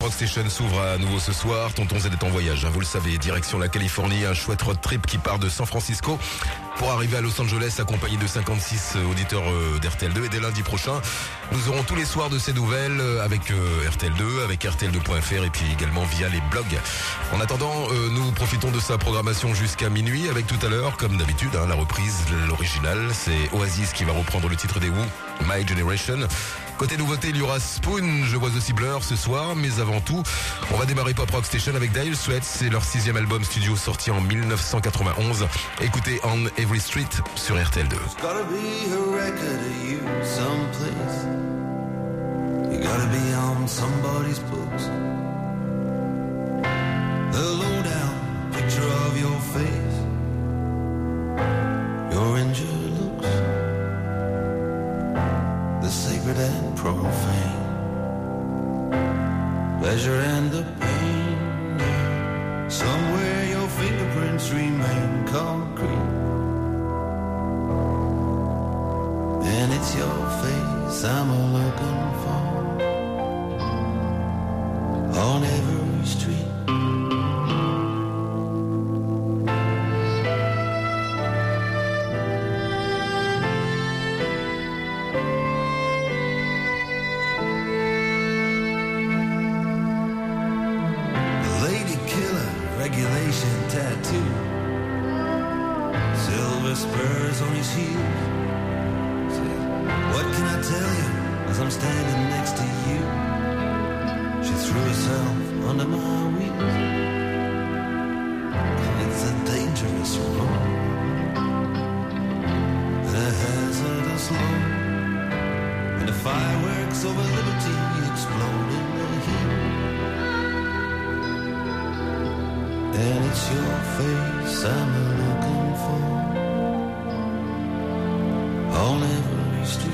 Rock Station s'ouvre à nouveau ce soir. Tonton Z est en voyage, vous le savez, direction la Californie, un chouette road trip qui part de San Francisco pour arriver à Los Angeles accompagné de 56 auditeurs d'RTL2. Et dès lundi prochain, nous aurons tous les soirs de ces nouvelles avec RTL2, avec RTL2.fr et puis également via les blogs. En attendant, nous profitons de sa programmation jusqu'à minuit avec tout à l'heure, comme d'habitude, la reprise, l'original. C'est Oasis qui va reprendre le titre des Who, My Generation. Côté nouveauté, il y aura Spoon, Je vois aussi Blur ce soir, mais avant tout, on va démarrer Pop Rock Station avec Dire Straits, c'est leur 6e album studio sorti en 1991. Écoutez On Every Street sur RTL2. You gotta be on somebody's books. The lowdown picture of your face, your injured looks, the sacred and profane, pleasure and the pain. Somewhere your fingerprints remain concrete, and it's your face I'm looking for on every street. The lady killer, regulation tattoo, silver spurs on his heels. What can I tell you as I'm standing next to you? She threw herself under my wheels. It's a dangerous road and a hazardous load, and the fireworks over liberty explode in the heat. And it's your face I'm looking for on every street.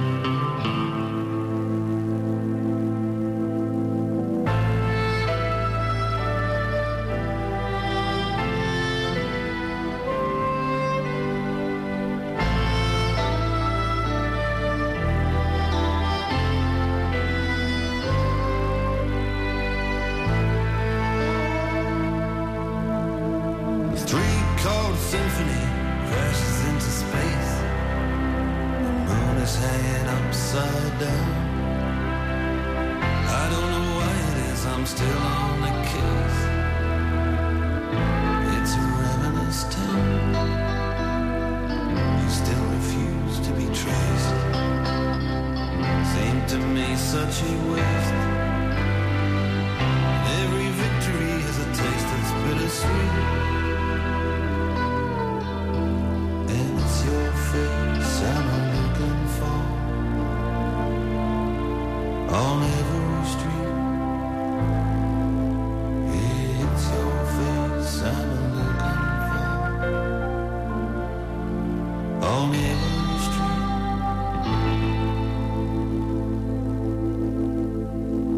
Symphony crashes into space. The moon is hanging upside down. I don't know why it is I'm still on the case. It's a ravenous town. You still refuse to be traced. Seemed to me such a waste. Every victory has a taste that's bittersweet. Face I'm looking for on every street. It's your face I'm looking for on every street.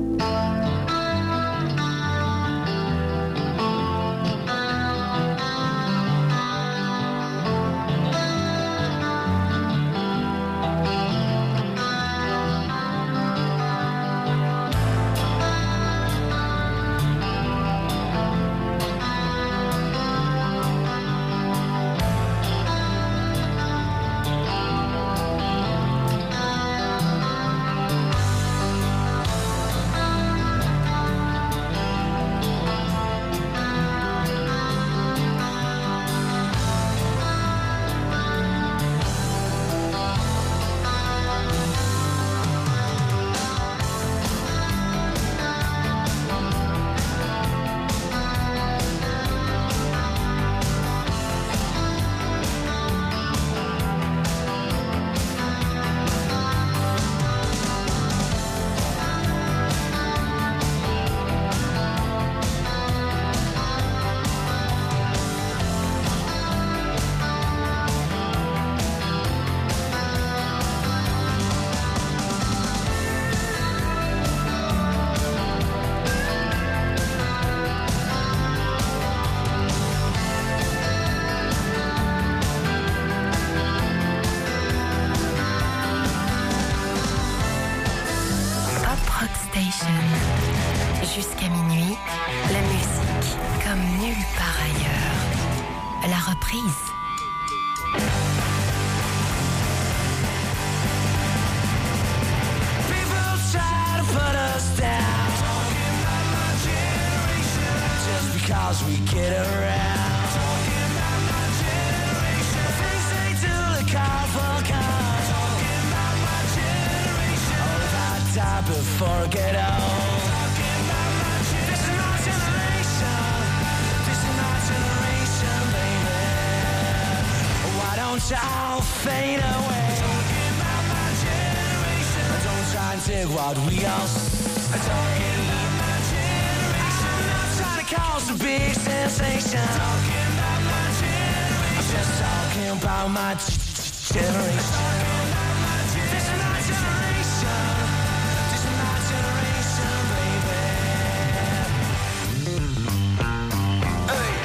jusqu'à minuit, la musique comme nulle part ailleurs. La reprise. People try to put us down, talking about my generation, just because we get around. Talking about my generation, things they do to call for cause. Talking about my generation, oh, if I die before I get old. Talking about my generation, this is my generation, this is my generation, baby. Why don't y'all fade away? Talking about my generation, don't try and dig what we all talking about my generation. I'm not trying to cause a big sensation. Talking about my generation, I'm just talking about my generation. This is my generation, this is my generation, baby. Hey.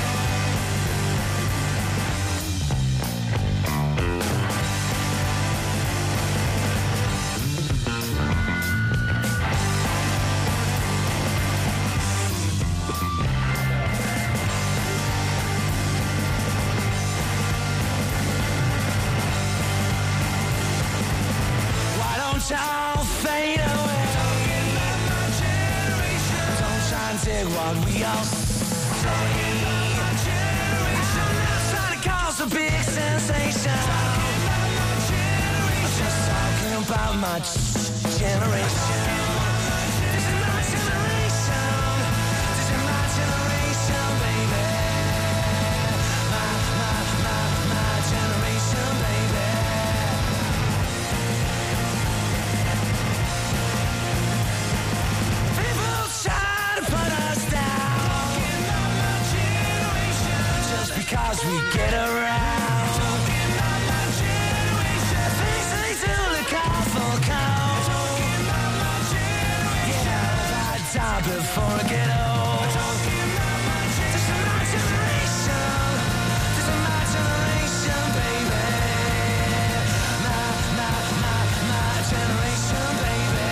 Y'all fade away. Talking about my generation, don't try and dig what we all say. My generation, I'm not trying to cause a big sensation. Talking about my generation, I'm just talking about my generation. This is my generation, this is my generation, baby. My generation, baby. Because we get around. Talking about my generation, things they do to call for cause. Talking about my generation, yeah, I die before I get old. Talking about my generation, this is my generation, this is my generation, baby. My generation, baby.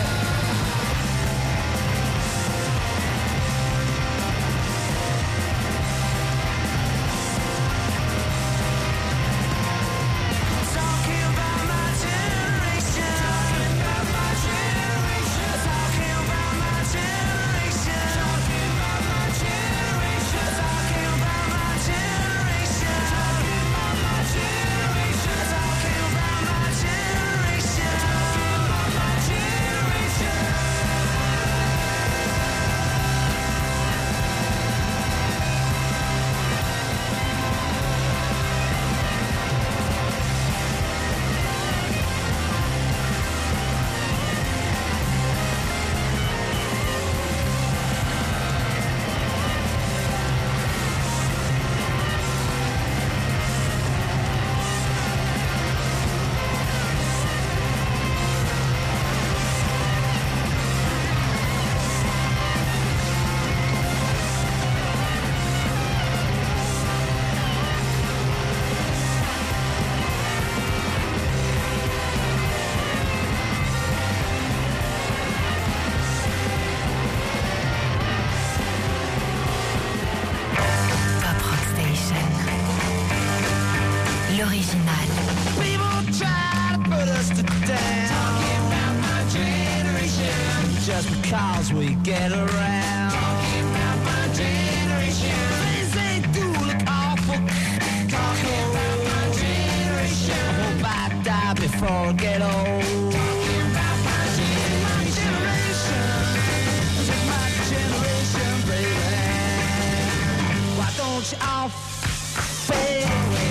L'original. People try to put us to down. Talking about my generation, just because we get around. Talking about my generation, things they do look awful. Talking about my generation, I hope I die before I get old. Talking about my generation, this is my generation, baby. Why don't you all fade away?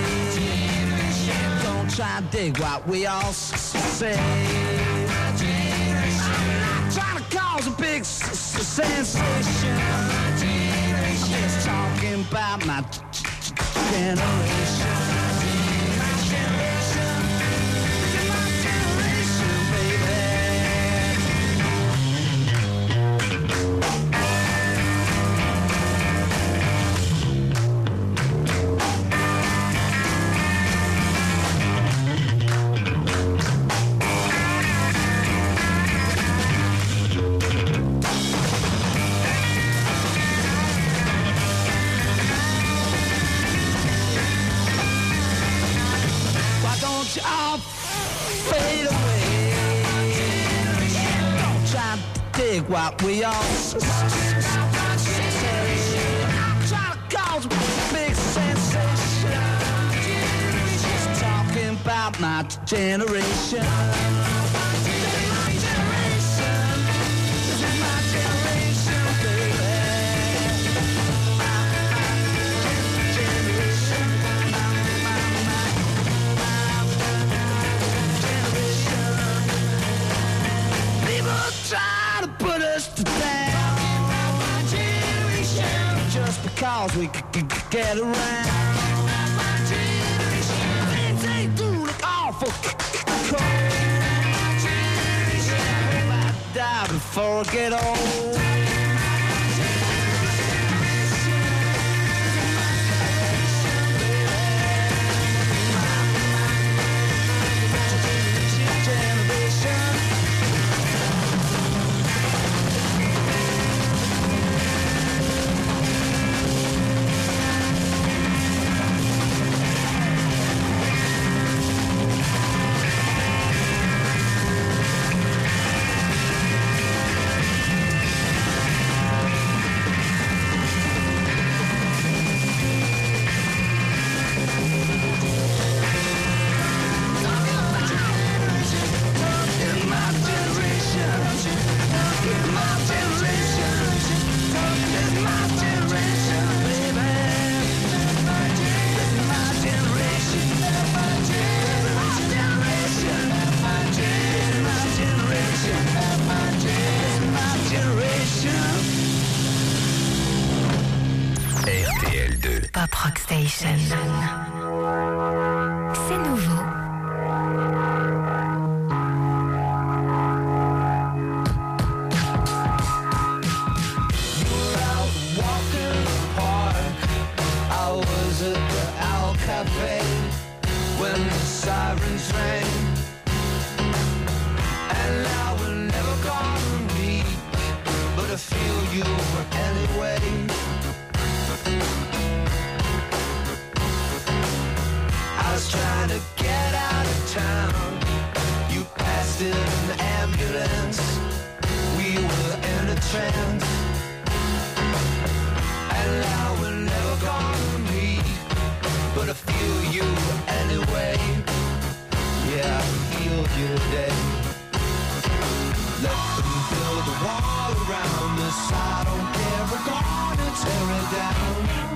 Don't try and dig what we all say. I'm not trying to cause a big sensation. I'm just talking about my generation. My generation, my generation, baby. what we all try to cause a big sensation. Just talking about my generation. Try to put us to down just because we could get around. Things they do look awful cold. I hope I die before I get old. Pop Rock Station. C'est nouveau. When the sirens rang, and now we're never gonna meet, but I feel you anyway. I was trying to get out of town. You passed in an ambulance. We were in a trance, and now we're never gonna meet, but I feel you anyway. Yeah, I feel you today. Let them build a wall around us. I don't care, we're gonna tear it down.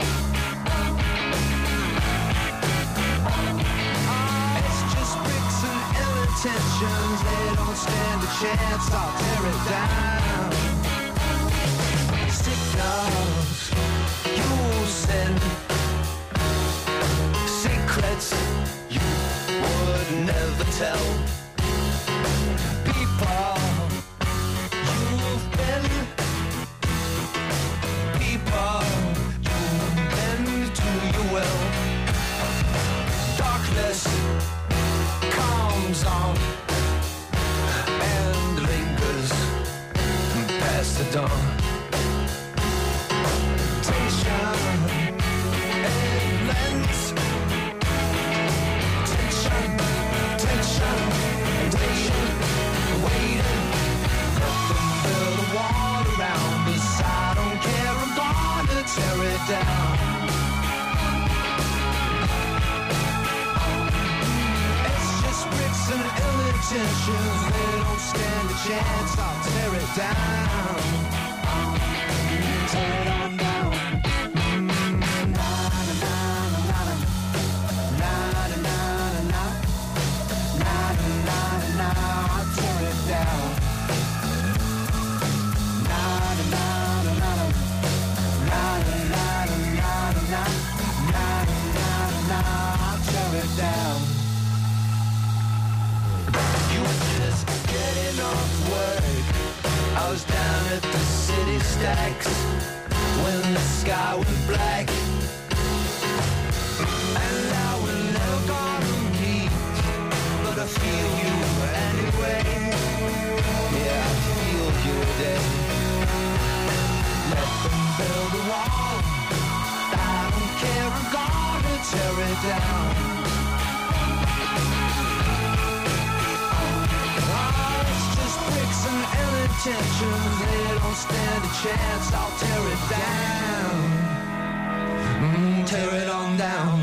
It's just bricks and ill intentions. They don't stand a chance, I'll tear it down. Signals you send, secrets you would never tell. People you've been, people you've been to your will. Darkness comes on and lingers past the dawn. Tension and lens. Tension, waiting. Let them build a wall around us. I don't care, I'm gonna tear it down. It's just bricks and ill intentions. They don't stand a chance, I'll tear it down. Tear it on down. Down. You were just getting off work. I was down at the city stacks when the sky went black. And now we're never gonna meet, but I feel you anyway. Yeah, I feel you today. Let them build a wall. I don't care, I'm gonna tear it down. Bricks and ill intentions, they don't stand a chance. I'll tear it down, tear it on down.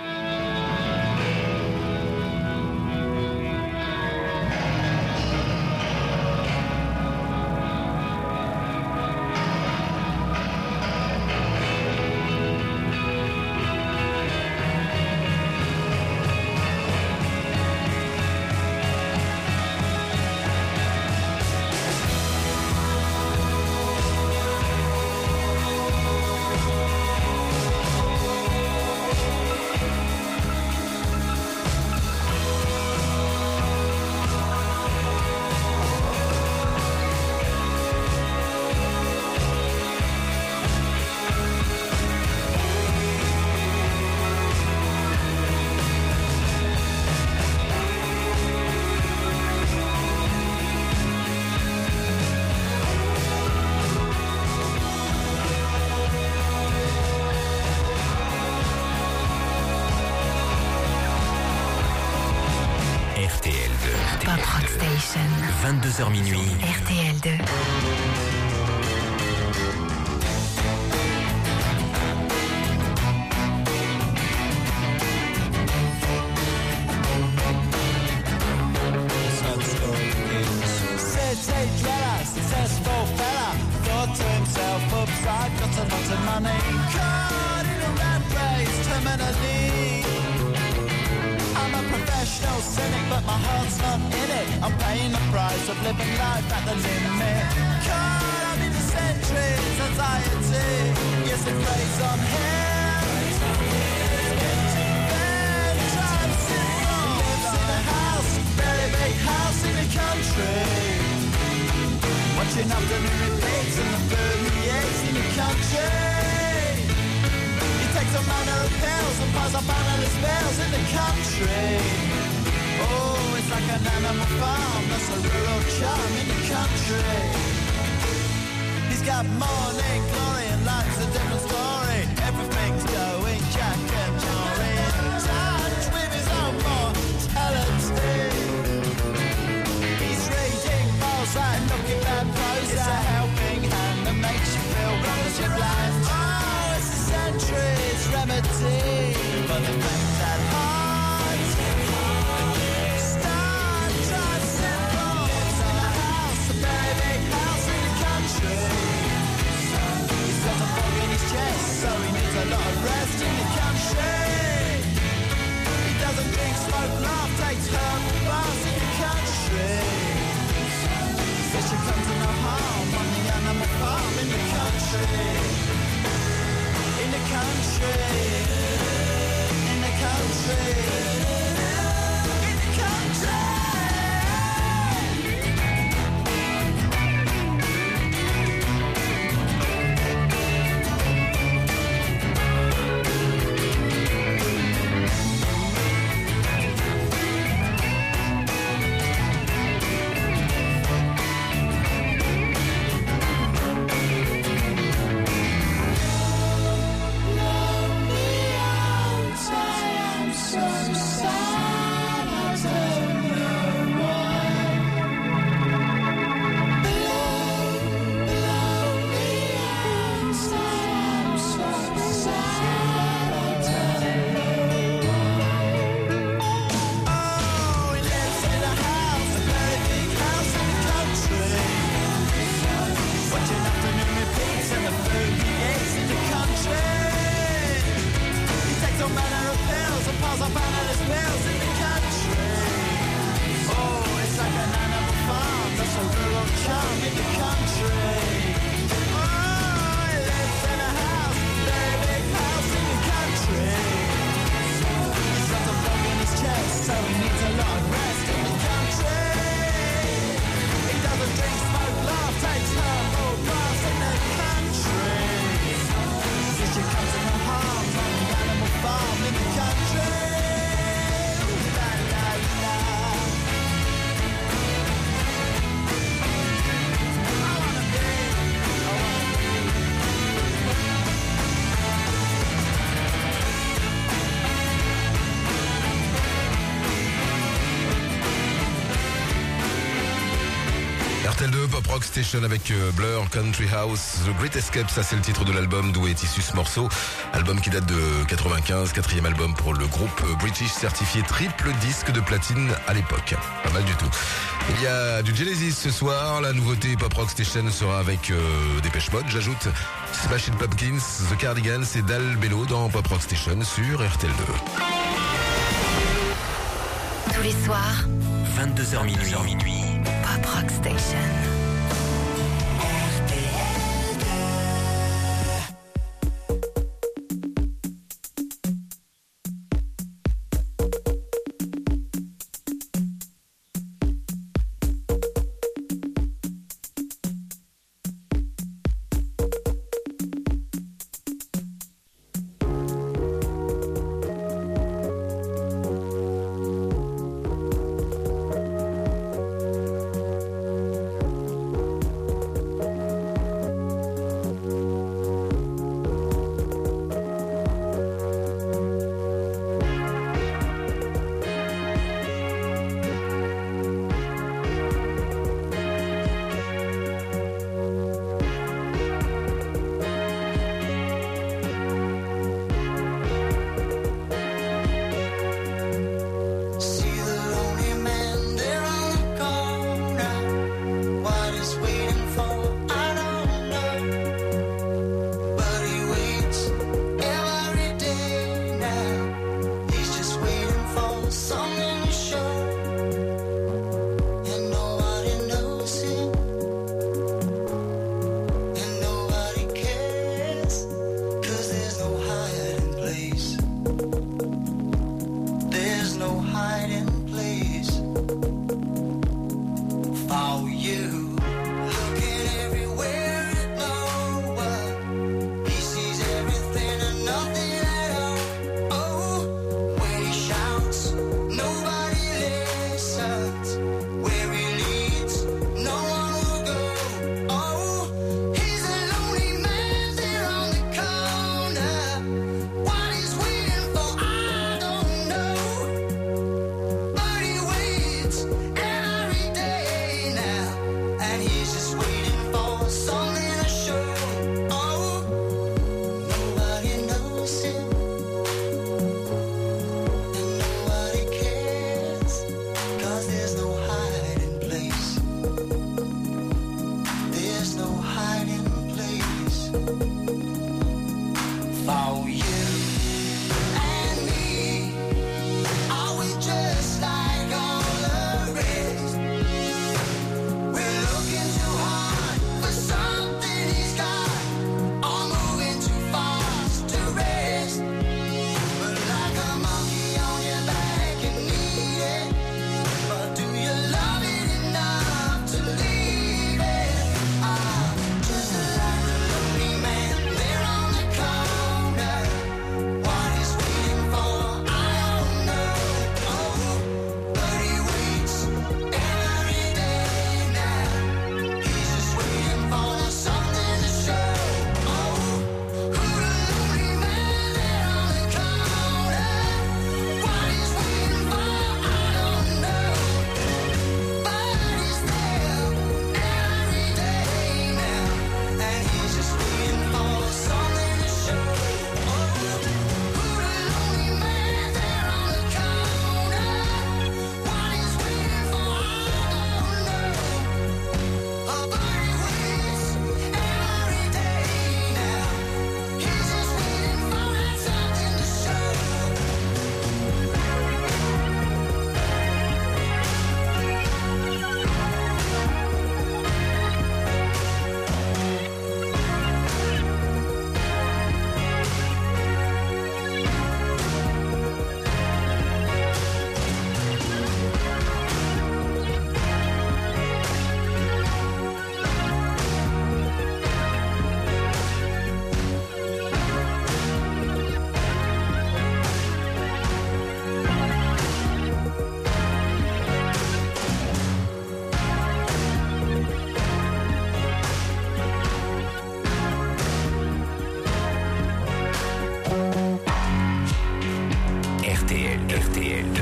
Pop Rock Station. 22h minuit. RTL 2. City dweller, successful fella, thought to himself, oops, I've got a lot of money. Caught in a rat race, terminally. I'm a professional cynic, but my heart's not in it. I'm paying the price of living life at the limit. Caught up in the centuries, anxiety. Yes, it plays on him. It's getting bad, trying simple. Lives in a house, very big house in the country. Watching afternoon repeats and the food he eats in the country. He takes a manner of pills and piles up analyst bills in the country. Oh, it's like an animal farm, that's a rural charm in the country. He's got morning glory and life's a different story. Everything's going Jack and Jory. In touch with his own mortality. He's reading Balzac and looking at Prozac. It's a helping hand that makes you feel relative bland. Oh, it's a century's remedy for the things at heart. Start, try simple. Lives in a house, a very big house in the country. He's got a fog in his chest, so he needs a lot of rest in the country. He doesn't drink, smoke, laugh, takes herb baths in the country. Says she comes to no harm on the animal farm in the country. In the country. In the country. In the country. Pop Rock Station avec Blur, Country House, The Great Escape, ça c'est le titre de l'album d'où est issu ce morceau. Album qui date de 95, quatrième album pour le groupe British, certifié triple disque de platine à l'époque. Pas mal du tout. Il y a du Genesis ce soir, la nouveauté Pop Rock Station sera avec Depeche Mode, j'ajoute Smashing Pumpkins, The Cardigans et Dal Bello dans Pop Rock Station sur RTL2. Tous les soirs, 22h minuit. Pop Rock Station.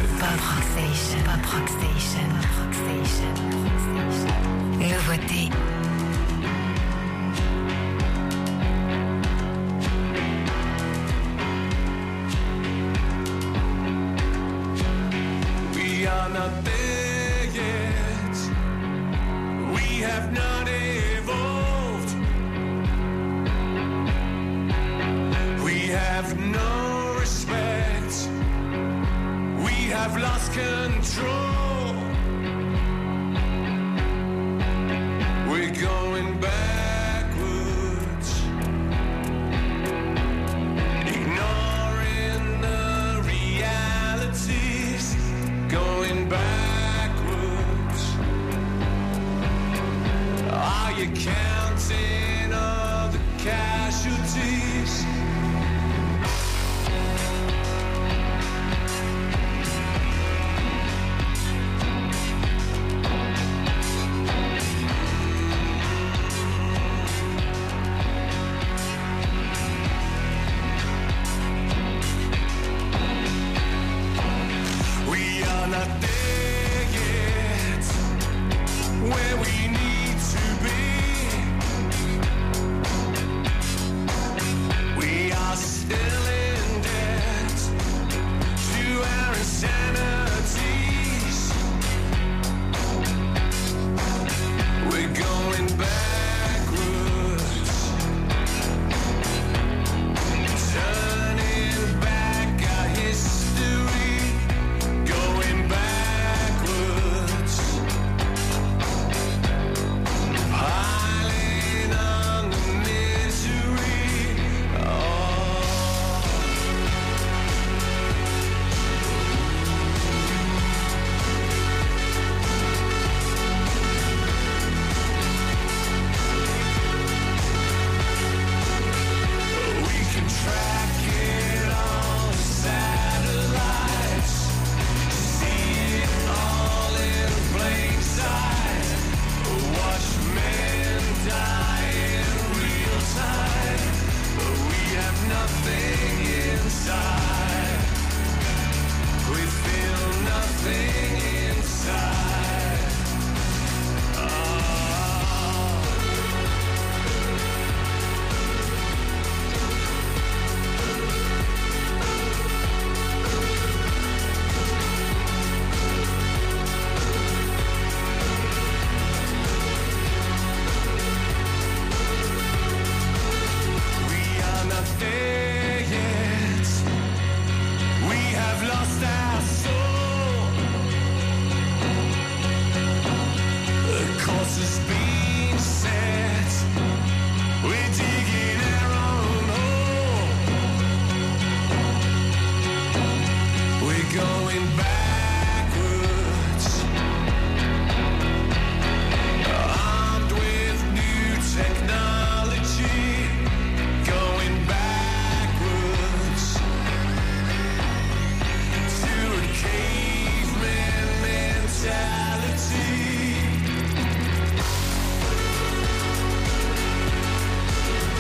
Nouveauté. have no respect. We have lost control. We're going backwards, ignoring the realities, going backwards. Are you counting all the casualties? Where we need to be. We are still in debt to our insanities. We're going backwards, turning back our history, going backwards. Piling on the misery. We can track it on satellites, see it all in plain sight. Watch men die in real time, but we have nothing inside. We feel nothing inside. We are not there yet. We have lost our soul. The course has been set. We're digging our own hole. We're going backwards, armed with new technology, going backwards to a caveman mentality.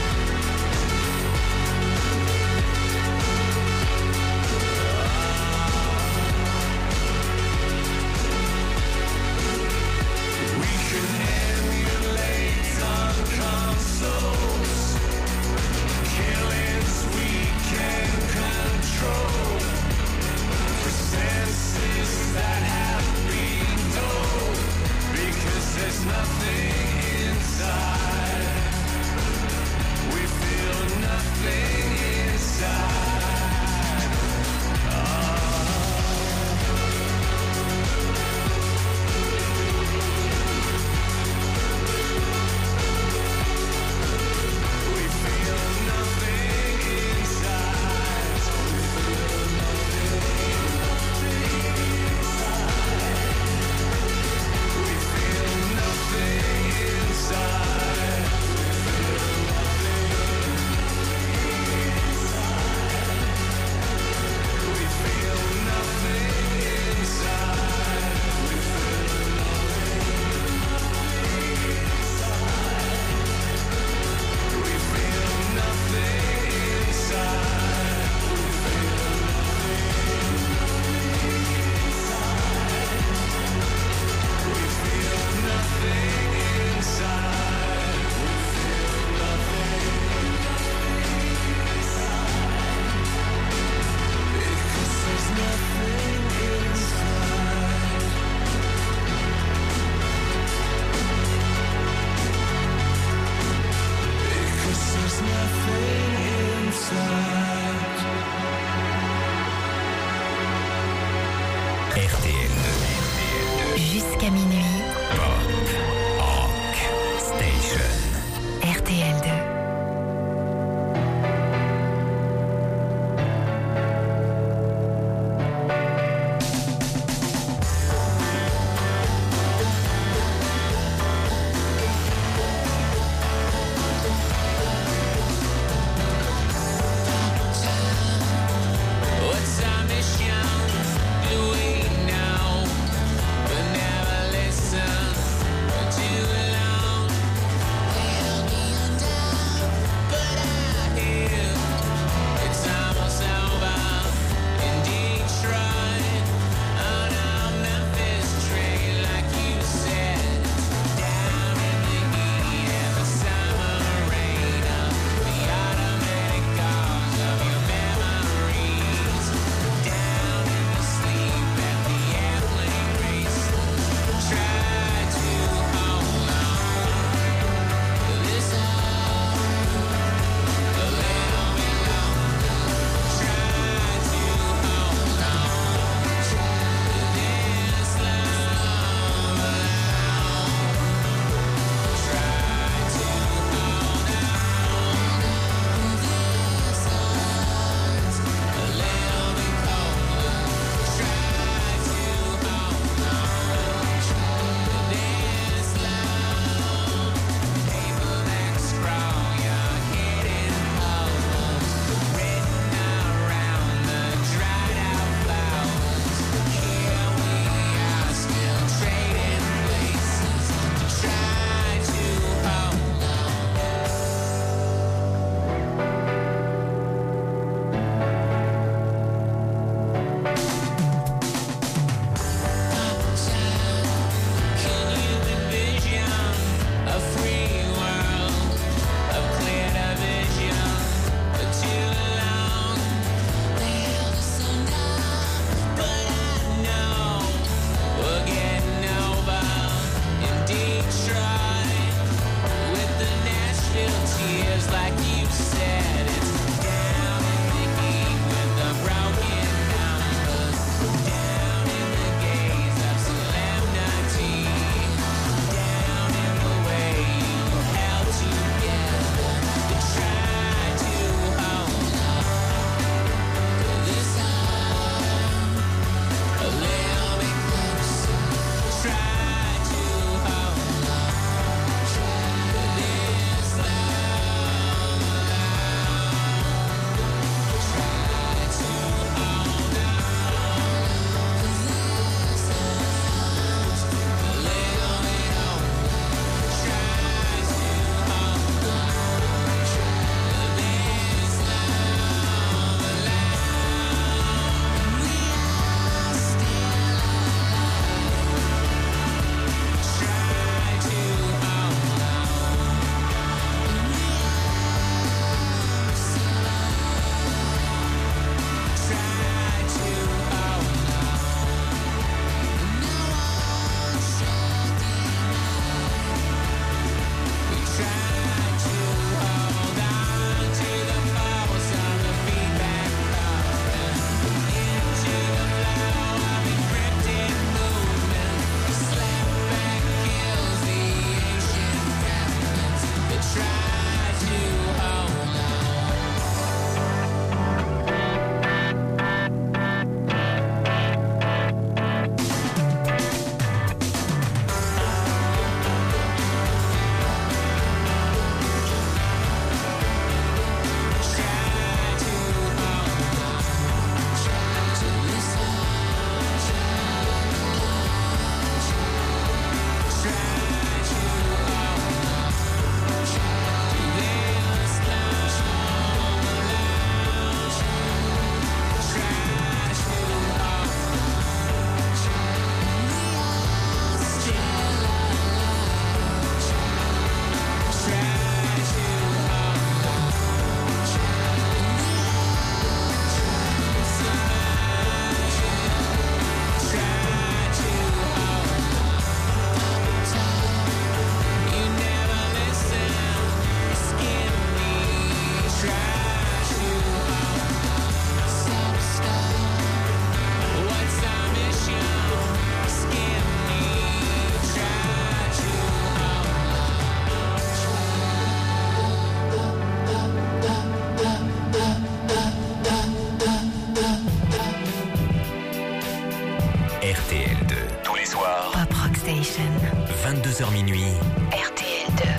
22h minuit. RTL 2.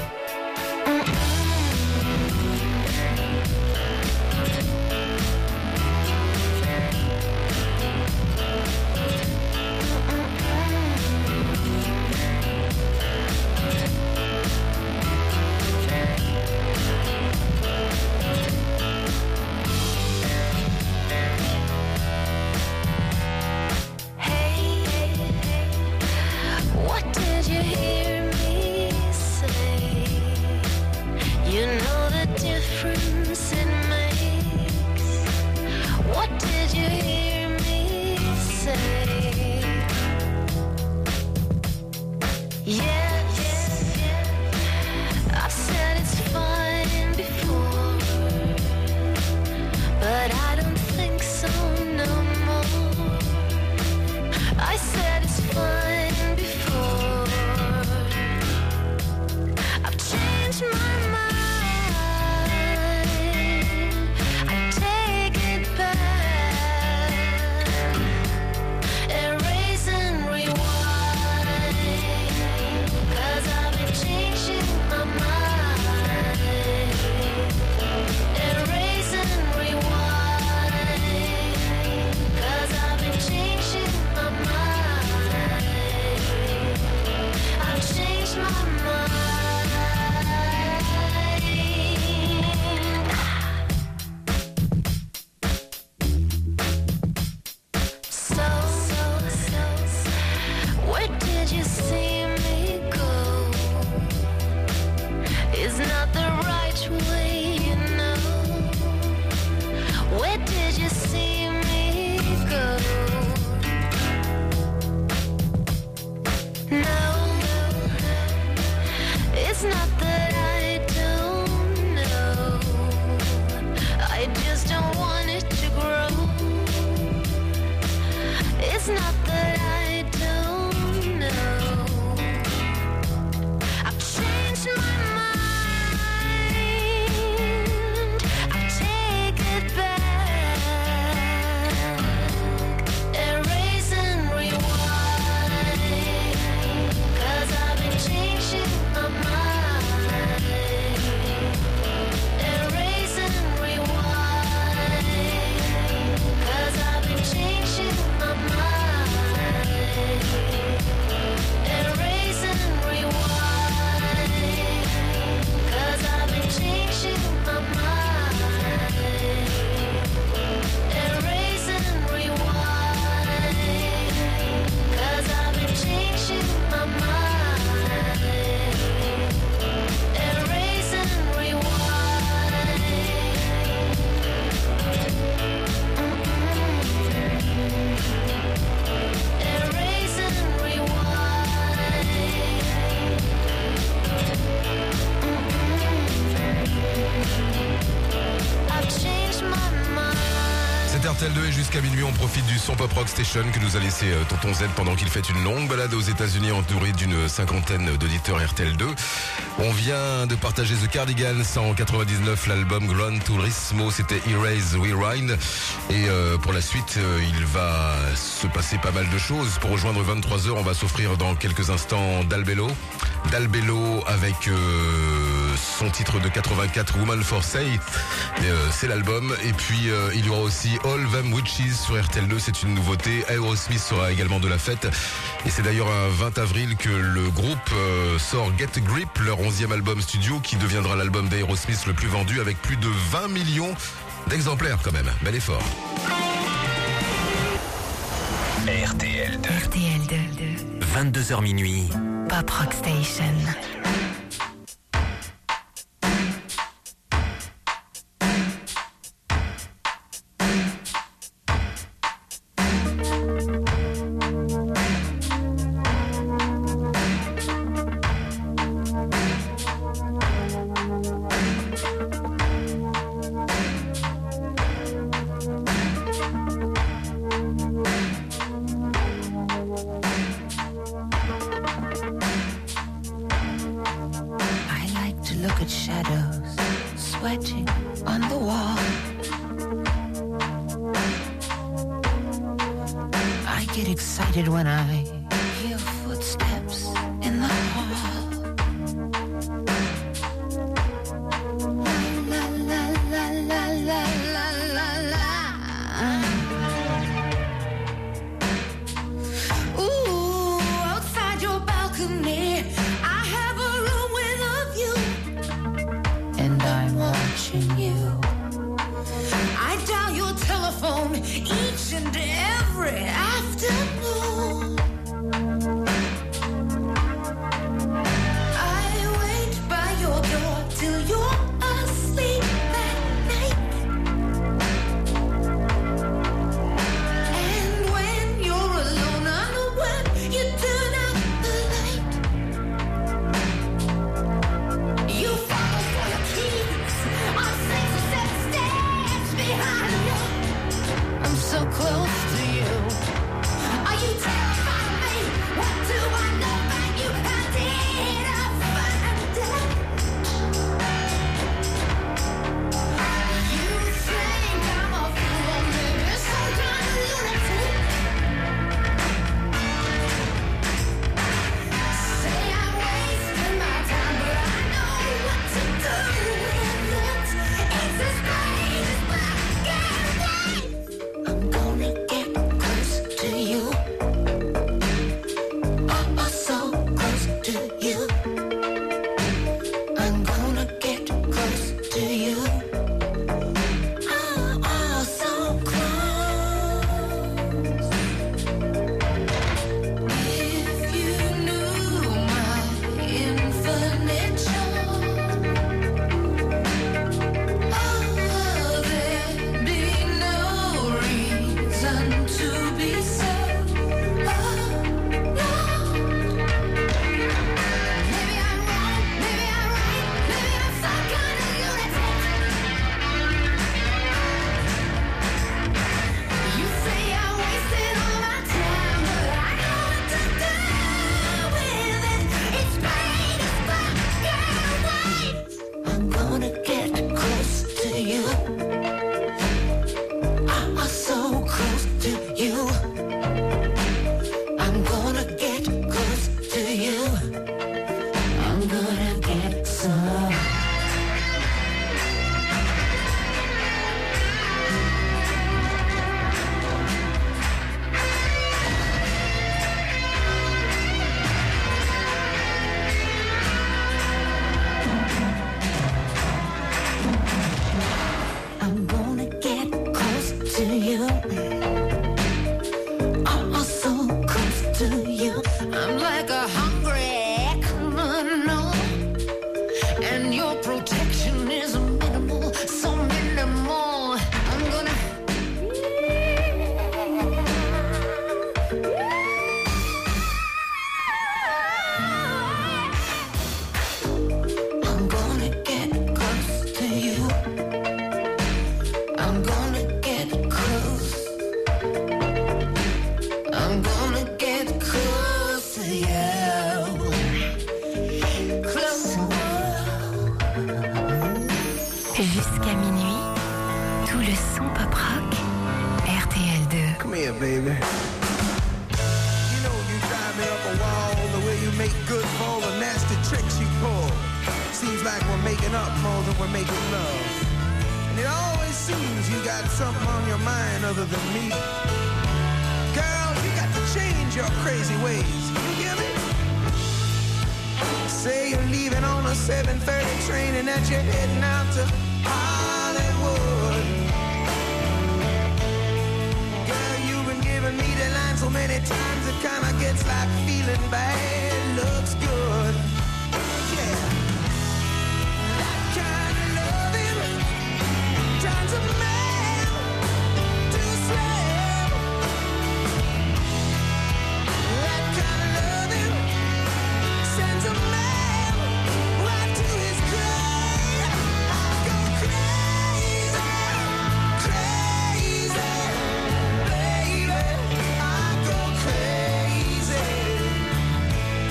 RTL 2 et jusqu'à minuit, on profite du son Pop Rock Station que nous a laissé Tonton Z pendant qu'il fait une longue balade aux États-Unis entouré d'une cinquantaine d'auditeurs RTL 2. On vient de partager The Cardigans en 99, l'album Gran Turismo, c'était Erase Rewind. Et pour la suite, il va se passer pas mal de choses. Pour rejoindre 23h, on va s'offrir dans quelques instants Dalbello avec son titre de 84, Woman for Say, c'est l'album. Et puis il y aura aussi All Them Witches sur RTL 2, c'est une nouveauté. Aerosmith sera également de la fête. Et c'est d'ailleurs un 20 avril que le groupe sort Get a Grip, leur 11e album studio, qui deviendra l'album d'Aerosmith le plus vendu avec plus de 20 millions d'exemplaires quand même. Bel effort. RTL 2. RTL 2. 22h minuit. Pop Rock Station. Get excited when I hear footsteps in the hall. each and every afternoon. I wait by your door till you're asleep at night. And when you're alone, I know when you turn out the light. You follow for your keys on 6 or 7 steps behind me. I'm so close to you. Are you terrified of me? What do I know about you? How did I find out? You think I'm a fool or maybe some kind of lunatic. Say I'm wasting my time, but I know what to do with it. It's as plain as black and white. I'm gonna get close to you. Oh, so close to you. I'm gonna get close to you. Oh, so close. If you knew my infinite charm, there'd be no reason to be sad. No. Maybe I'm wrong, maybe I'm right, maybe I'm some kind of lunatic. You say I'm wasting all my time, but I know what to do with it. It's plain as black and white. I'm gonna get close to you. I'm so close to you. I'm gonna get close to you. I'm gonna get some. I'm gonna get close to you. I'm so close to you. I'm like a hungry criminal, and your protection is minimal, so minimal. I'm gonna. I'm gonna get close to you. I'm gonna get close. I'm gonna get close to you. Close. Jusqu'à minuit, tout le son pop rock, RTL2. Come here, baby. You know you drive me up a wall, the way you make good for all the nasty tricks you pull. Seems like we're making up more than we're making love. And it always seems you got something on your mind other than me. Girl, you got to change your crazy ways. You hear me? Say you're leaving on a 7:30 train and that you're heading out to Hollywood. Girl, you've been giving me the line so many times it kinda gets like feeling bad looks good. Yeah. That kind of loving turns a man to a slave. That kind of loving sends a man right to his grave. I go crazy, crazy, baby. I go crazy.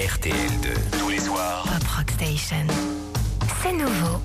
RTL2. Tous les soirs. Pop Rock Station. C'est nouveau.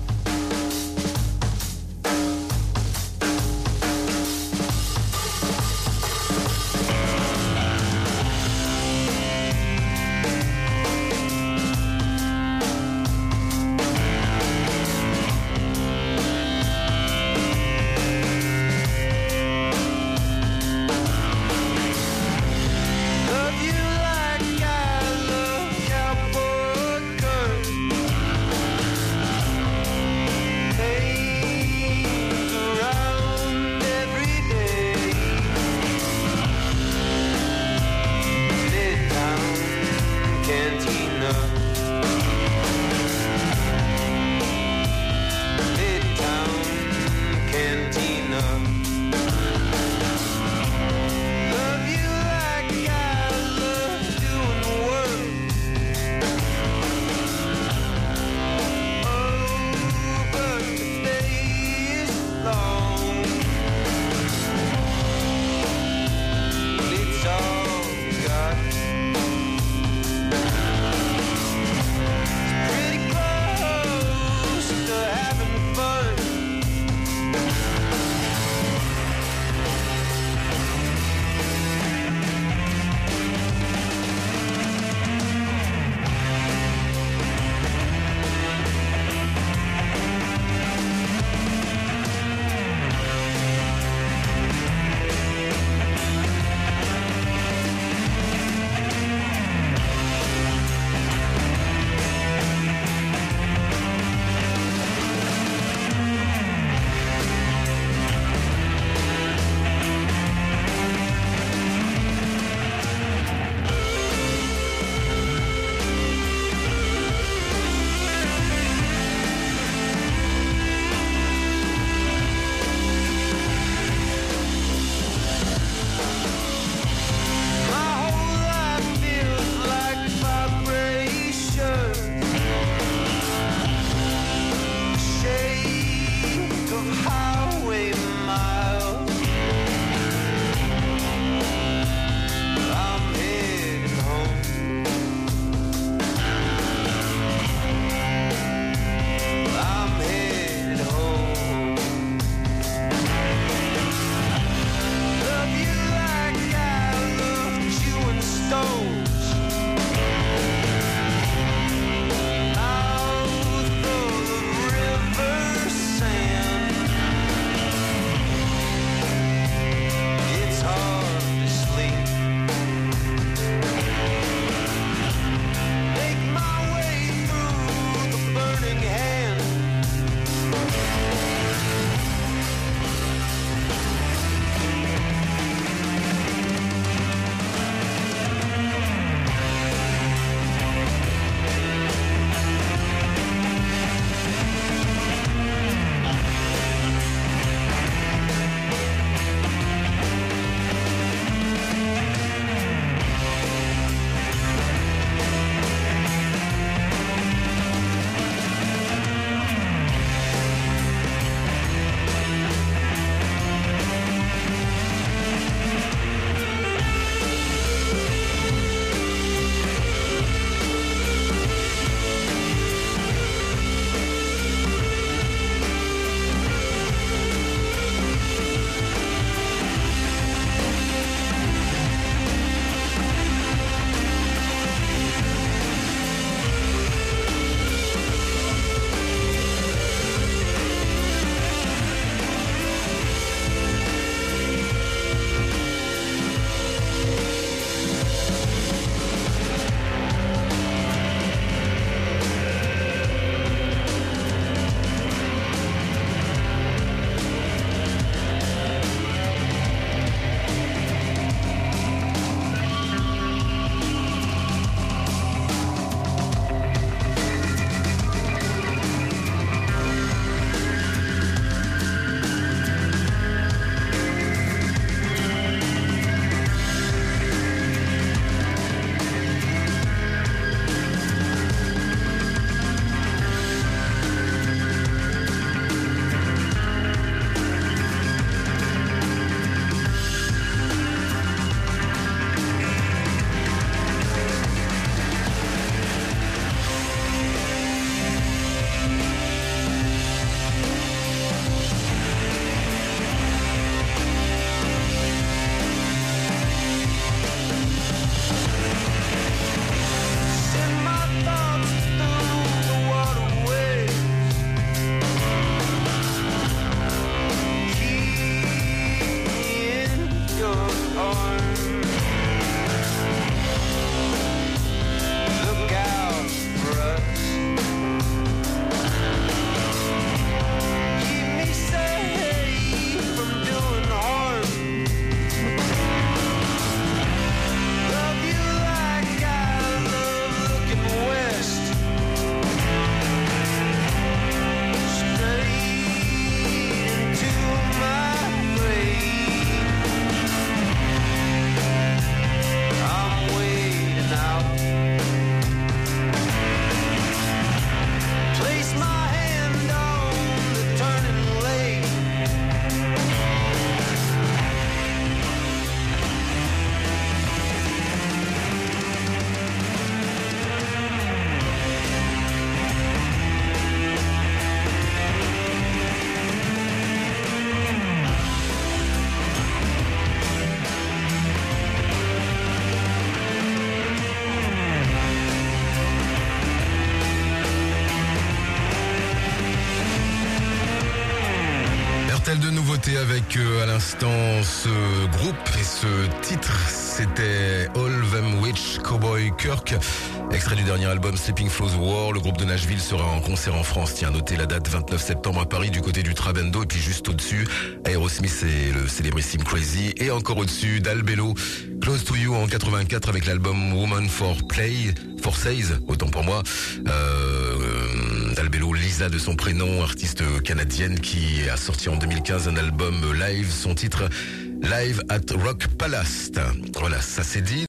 avec à l'instant ce groupe et ce titre, c'était All Them Witch Cowboy Kirk, extrait du dernier album Sleeping Flows War. Le groupe de Nashville sera en concert en France. Tiens, notez la date 29 septembre à Paris du côté du Trabendo, et puis juste au-dessus, Aerosmith et le célébrissime Crazy, et encore au-dessus, Dal Bello, Close to You en 84 avec l'album Woman for Sale, autant pour moi. Dal Bello, Lisa de son prénom, artiste canadienne qui a sorti en 2015 un album live, son titre Live at Rock Palace. Voilà, ça c'est dit.